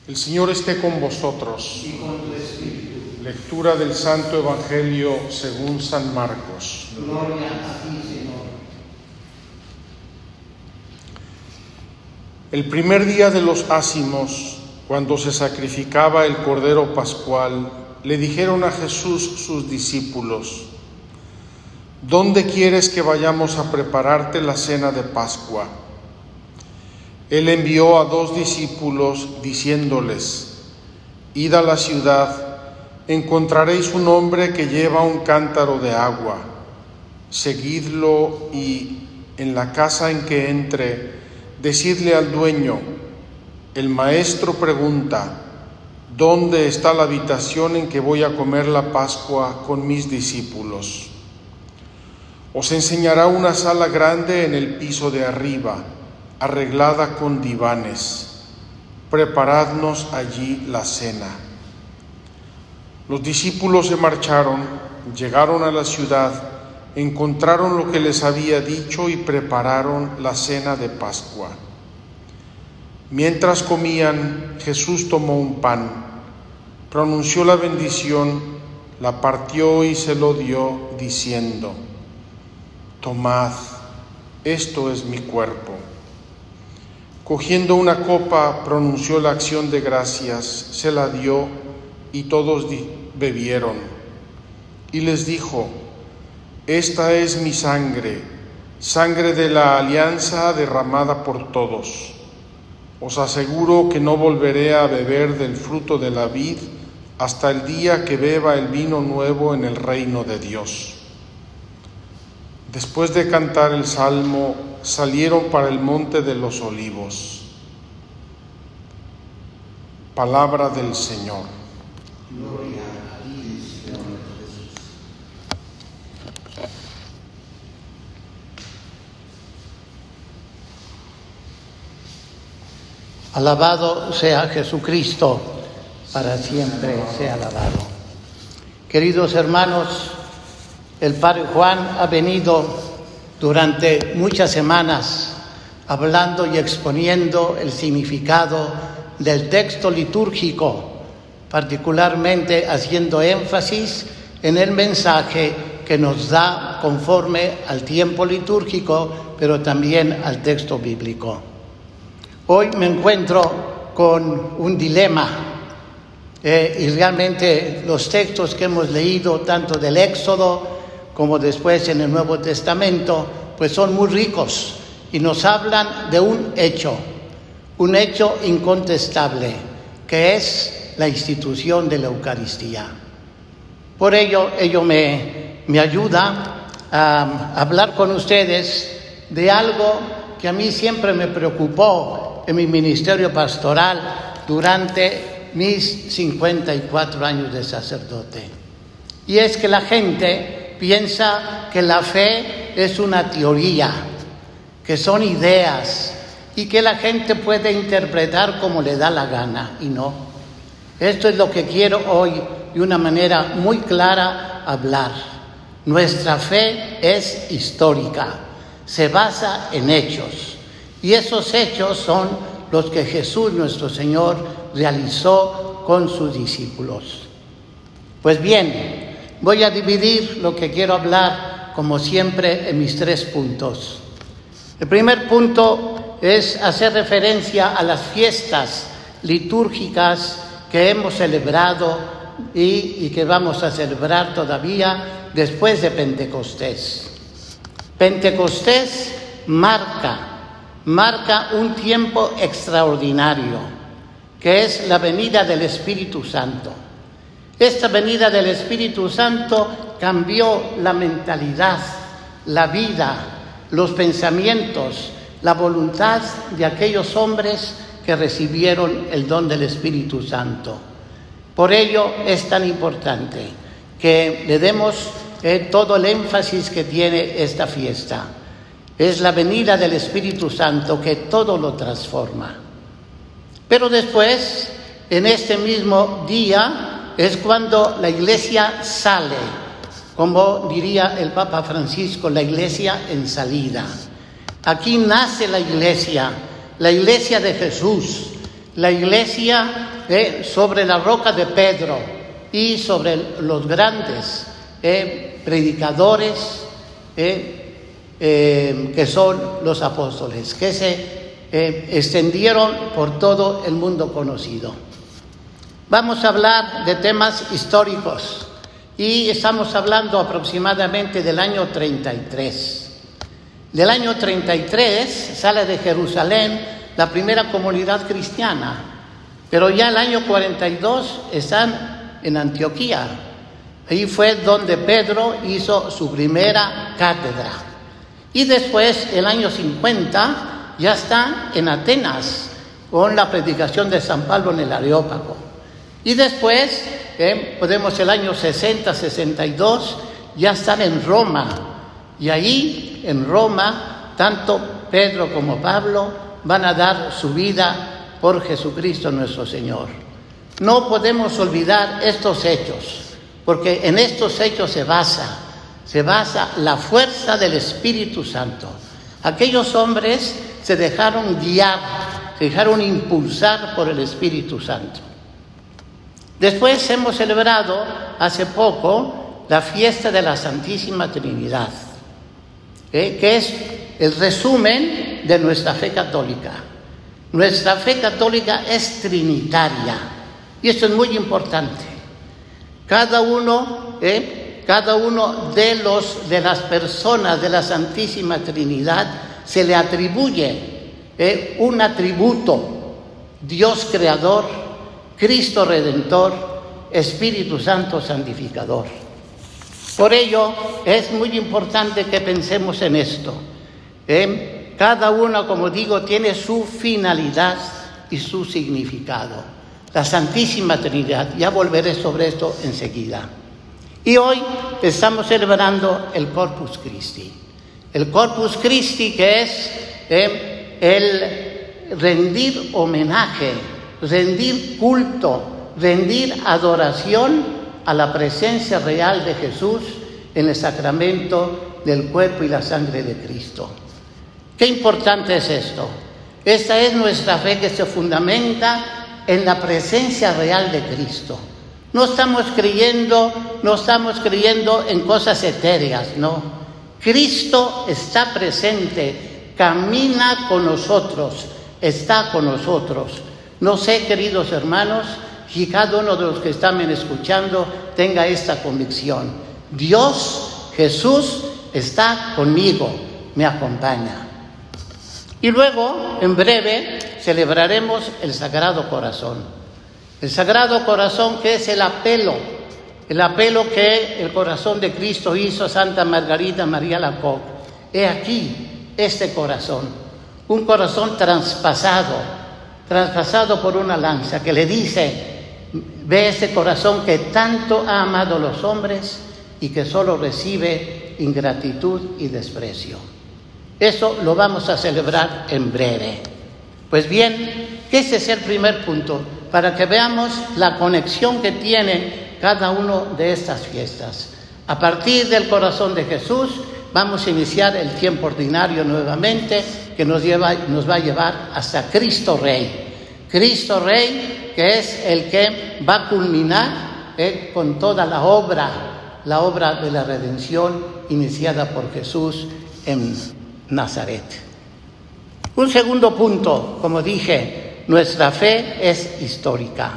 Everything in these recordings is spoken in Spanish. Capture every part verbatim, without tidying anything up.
El Señor esté con vosotros. Y con tu espíritu. Lectura del Santo Evangelio según San Marcos. Gloria a ti, Señor. El primer día de los ácimos, cuando se sacrificaba el Cordero Pascual, le dijeron a Jesús sus discípulos: ¿Dónde quieres que vayamos a prepararte la cena de Pascua? Él envió a dos discípulos diciéndoles: Id a la ciudad, encontraréis un hombre que lleva un cántaro de agua. Seguidlo y en la casa en que entre, decidle al dueño: el maestro pregunta, ¿dónde está la habitación en que voy a comer la Pascua con mis discípulos? Os enseñará una sala grande en el piso de arriba, arreglada con divanes. Preparadnos allí la cena. Los discípulos se marcharon, llegaron a la ciudad, encontraron lo que les había dicho y prepararon la cena de Pascua. Mientras comían, Jesús tomó un pan, pronunció la bendición, la partió y se lo dio, diciendo: Tomad, esto es mi cuerpo. Cogiendo una copa, pronunció la acción de gracias, se la dio y todos bebieron. Y les dijo: Esta es mi sangre, sangre de la alianza derramada por todos. Os aseguro que no volveré a beber del fruto de la vid hasta el día que beba el vino nuevo en el reino de Dios. Después de cantar el salmo, salieron para el monte de los olivos. Palabra del Señor. Gloria a ti, Señor Jesús. Alabado sea Jesucristo, para siempre sea alabado. Queridos hermanos, el Padre Juan ha venido durante muchas semanas hablando y exponiendo el significado del texto litúrgico, particularmente haciendo énfasis en el mensaje que nos da conforme al tiempo litúrgico, pero también al texto bíblico. Hoy me encuentro con un dilema eh, y realmente los textos que hemos leído, tanto del Éxodo como después en el Nuevo Testamento, pues son muy ricos y nos hablan de un hecho, un hecho incontestable, que es la institución de la Eucaristía. Por ello, ello me, me ayuda a hablar con ustedes de algo que a mí siempre me preocupó en mi ministerio pastoral durante mis cincuenta y cuatro años de sacerdote. Y es que la gente piensa que la fe es una teoría, que son ideas y que la gente puede interpretar como le da la gana, y no. Esto es lo que quiero hoy de una manera muy clara hablar. Nuestra fe es histórica, se basa en hechos, y esos hechos son los que Jesús nuestro Señor realizó con sus discípulos. Pues bien, voy a dividir lo que quiero hablar, como siempre, en mis tres puntos. El primer punto es hacer referencia a las fiestas litúrgicas que hemos celebrado y, y que vamos a celebrar todavía después de Pentecostés. Pentecostés marca, marca un tiempo extraordinario, que es la venida del Espíritu Santo. Esta venida del Espíritu Santo cambió la mentalidad, la vida, los pensamientos, la voluntad de aquellos hombres que recibieron el don del Espíritu Santo. Por ello es tan importante que le demos eh, todo el énfasis que tiene esta fiesta. Es la venida del Espíritu Santo que todo lo transforma. Pero después, en este mismo día, es cuando la Iglesia sale, como diría el Papa Francisco, la Iglesia en salida. Aquí nace la Iglesia, la Iglesia de Jesús, la Iglesia eh, sobre la roca de Pedro y sobre los grandes eh, predicadores eh, eh, que son los apóstoles, que se eh, extendieron por todo el mundo conocido. Vamos a hablar de temas históricos y estamos hablando aproximadamente del año treinta y tres. Del año treinta y tres sale de Jerusalén la primera comunidad cristiana, pero ya el año cuarenta y dos están en Antioquía. Ahí fue donde Pedro hizo su primera cátedra. Y después, el año cincuenta, ya está en Atenas con la predicación de San Pablo en el Areópago. Y después, eh, podemos el año sesenta, sesenta y dos, ya están en Roma. Y ahí, en Roma, tanto Pedro como Pablo van a dar su vida por Jesucristo nuestro Señor. No podemos olvidar estos hechos, porque en estos hechos se basa, se basa la fuerza del Espíritu Santo. Aquellos hombres se dejaron guiar, se dejaron impulsar por el Espíritu Santo. Después hemos celebrado hace poco la fiesta de la Santísima Trinidad, ¿eh? que es el resumen de nuestra fe católica. Nuestra fe católica es trinitaria y esto es muy importante. Cada uno, ¿eh? cada uno de los de las personas de la Santísima Trinidad se le atribuye ¿eh? un atributo: Dios creador, Cristo redentor, Espíritu Santo santificador. Por ello es muy importante que pensemos en esto. ¿eh? Cada uno, como digo, tiene su finalidad y su significado. La Santísima Trinidad, ya volveré sobre esto enseguida. Y hoy estamos celebrando el Corpus Christi. El Corpus Christi, que es eh, el rendir homenaje, rendir culto, rendir adoración a la presencia real de Jesús en el sacramento del cuerpo y la sangre de Cristo. Qué importante es esto. Esta es nuestra fe, que se fundamenta en la presencia real de Cristo. No estamos creyendo, no estamos creyendo en cosas etéreas, no. Cristo está presente, camina con nosotros, está con nosotros. No sé, queridos hermanos, si cada uno de los que están escuchando tenga esta convicción. Dios, Jesús, está conmigo, me acompaña. Y luego, en breve, celebraremos el Sagrado Corazón. El Sagrado Corazón, que es el apelo, el apelo que el corazón de Cristo hizo a Santa Margarita María Alacoque. He aquí este corazón, un corazón traspasado, traspasado por una lanza, que le dice: ve este corazón que tanto ha amado a los hombres y que solo recibe ingratitud y desprecio. Eso lo vamos a celebrar en breve. Pues bien, ese es el primer punto, para que veamos la conexión que tiene cada uno de estas fiestas. A partir del corazón de Jesús vamos a iniciar el tiempo ordinario nuevamente, que nos, lleva, nos va a llevar hasta Cristo Rey. Cristo Rey, que es el que va a culminar eh, con toda la obra, la obra de la redención iniciada por Jesús en Nazaret. Un segundo punto, como dije, nuestra fe es histórica.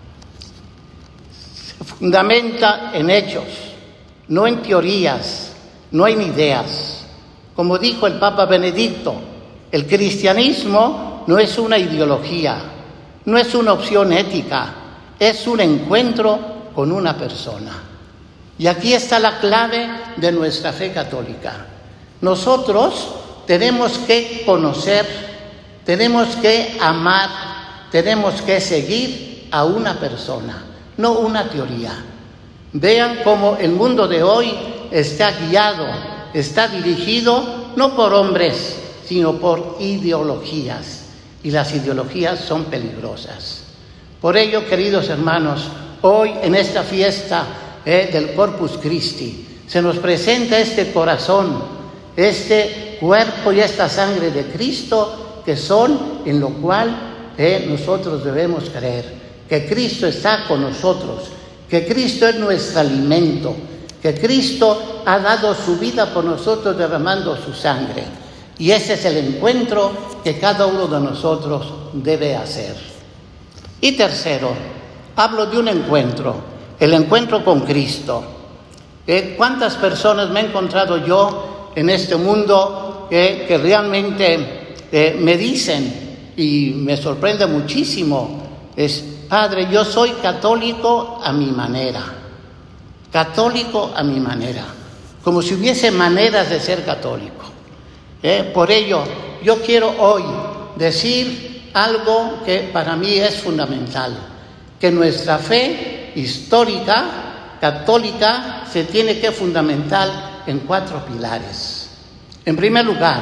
Se fundamenta en hechos, no en teorías, no en ideas. Como dijo el Papa Benedicto, el cristianismo no es una ideología, no es una opción ética, es un encuentro con una persona. Y aquí está la clave de nuestra fe católica. Nosotros tenemos que conocer, tenemos que amar, tenemos que seguir a una persona, no una teoría. Vean cómo el mundo de hoy está guiado, está dirigido no por hombres, sino por ideologías. Y las ideologías son peligrosas. Por ello, queridos hermanos, hoy en esta fiesta eh, del Corpus Christi, se nos presenta este corazón, este cuerpo y esta sangre de Cristo, que son en lo cual eh, nosotros debemos creer. que Cristo está con nosotros, que Cristo es nuestro alimento, que Cristo ha dado su vida por nosotros derramando su sangre. Y ese es el encuentro que cada uno de nosotros debe hacer. Y tercero, hablo de un encuentro, el encuentro con Cristo. ¿Eh? ¿Cuántas personas me he encontrado yo en este mundo eh, que realmente eh, me dicen, y me sorprende muchísimo, es: Padre, yo soy católico a mi manera, católico a mi manera, como si hubiese maneras de ser católico. ¿Eh? Por ello, yo quiero hoy decir algo que para mí es fundamental, que nuestra fe histórica, católica, se tiene que fundamentar en cuatro pilares. En primer lugar,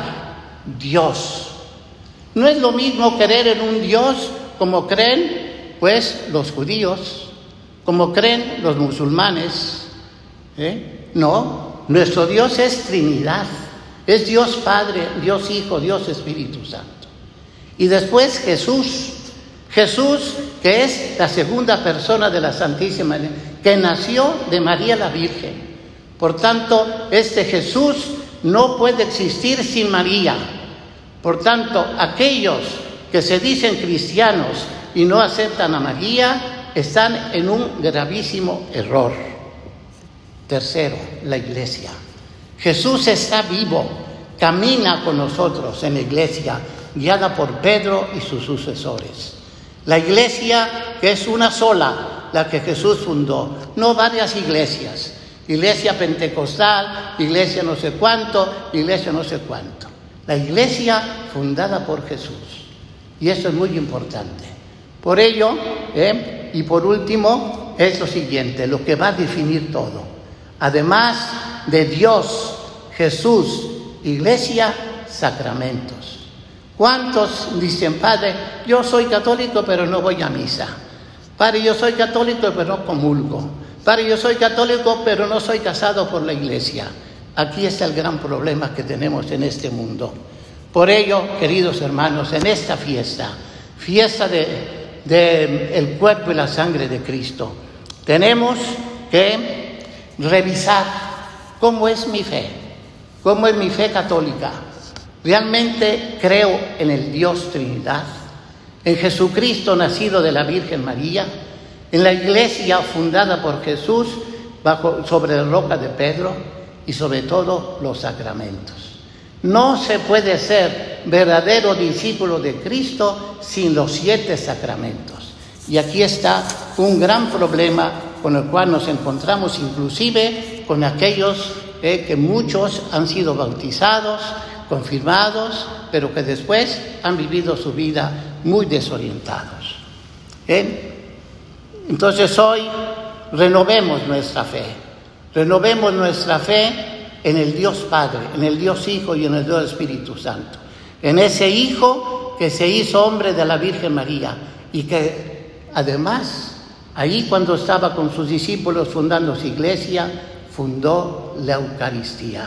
Dios. No es lo mismo creer en un Dios como creen, pues, los judíos, como creen los musulmanes. ¿Eh? No, nuestro Dios es Trinidad. Es Dios Padre, Dios Hijo, Dios Espíritu Santo. Y después Jesús, Jesús que es la segunda persona de la Santísima, que nació de María la Virgen. Por tanto, este Jesús no puede existir sin María. Por tanto, aquellos que se dicen cristianos y no aceptan a María están en un gravísimo error. Tercero, la Iglesia. Jesús está vivo, camina con nosotros en la Iglesia, guiada por Pedro y sus sucesores. La Iglesia que es una sola, la que Jesús fundó, no varias iglesias. Iglesia pentecostal, iglesia no sé cuánto, iglesia no sé cuánto. La Iglesia fundada por Jesús. Y eso es muy importante. Por ello, eh, y por último, es lo siguiente, lo que va a definir todo. Además de Dios, Jesús, Iglesia, sacramentos. ¿Cuántos dicen: Padre, yo soy católico pero no voy a misa? Padre, yo soy católico pero no comulgo. Padre, yo soy católico pero no soy casado por la Iglesia. Aquí está el gran problema que tenemos en este mundo. Por ello, queridos hermanos, en esta fiesta, fiesta de, de el cuerpo y la sangre de Cristo, tenemos que revisar cómo es mi fe, cómo es mi fe católica. ¿Realmente creo en el Dios Trinidad? ¿En Jesucristo nacido de la Virgen María? ¿En la Iglesia fundada por Jesús bajo, sobre la roca de Pedro? Y sobre todo los sacramentos. No se puede ser verdadero discípulo de Cristo sin los siete sacramentos. Y aquí está un gran problema con el cual nos encontramos, inclusive con aquellos eh, que muchos han sido bautizados, confirmados, pero que después han vivido su vida muy desorientados. ¿Eh? Entonces hoy renovemos nuestra fe, renovemos nuestra fe en el Dios Padre, en el Dios Hijo y en el Dios Espíritu Santo, en ese Hijo que se hizo hombre de la Virgen María y que además ahí cuando estaba con sus discípulos fundando su iglesia, fundó la Eucaristía.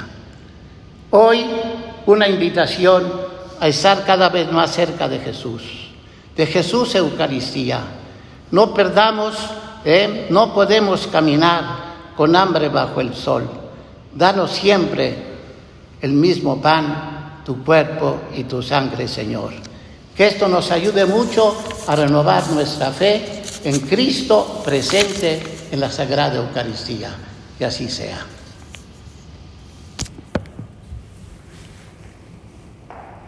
Hoy una invitación a estar cada vez más cerca de Jesús, de Jesús Eucaristía. No perdamos, eh, no podemos caminar con hambre bajo el sol. Danos siempre el mismo pan, tu cuerpo y tu sangre, Señor. Que esto nos ayude mucho a renovar nuestra fe en Cristo presente en la Sagrada Eucaristía. Que así sea.